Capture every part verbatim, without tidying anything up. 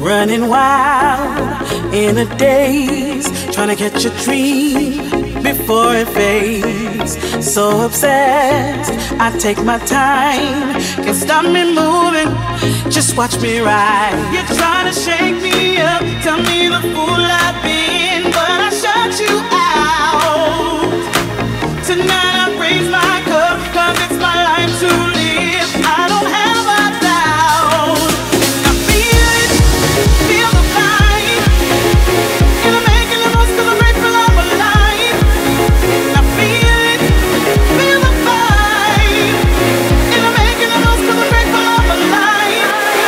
running wild in a daze, trying to catch a dream before it fades. So obsessed, I take my time, can't stop me moving, just watch me ride. You're trying to shake me up, tell me the fool I've been, but I shut you out. Tonight I raise my cup, cause it's my life to live. I don't have a doubt, and I feel it, feel the fight, and I'm making the most cause I'm grateful I'm alive. And I feel it, feel the fight, and I'm making the most cause I'm grateful I'm alive.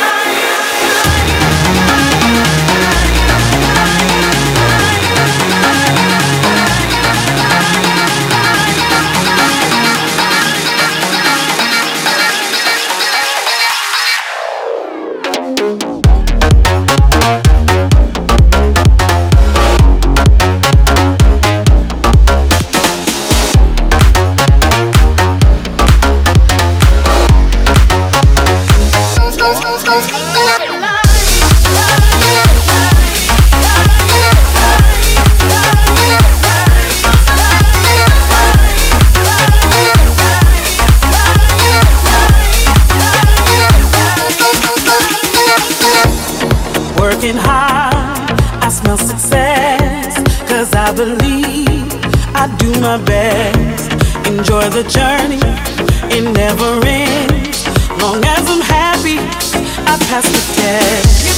Working hard, I smell success, cause I believe I do my best. Enjoy the journey, it never ends. Long as I'm happy, I pass the test.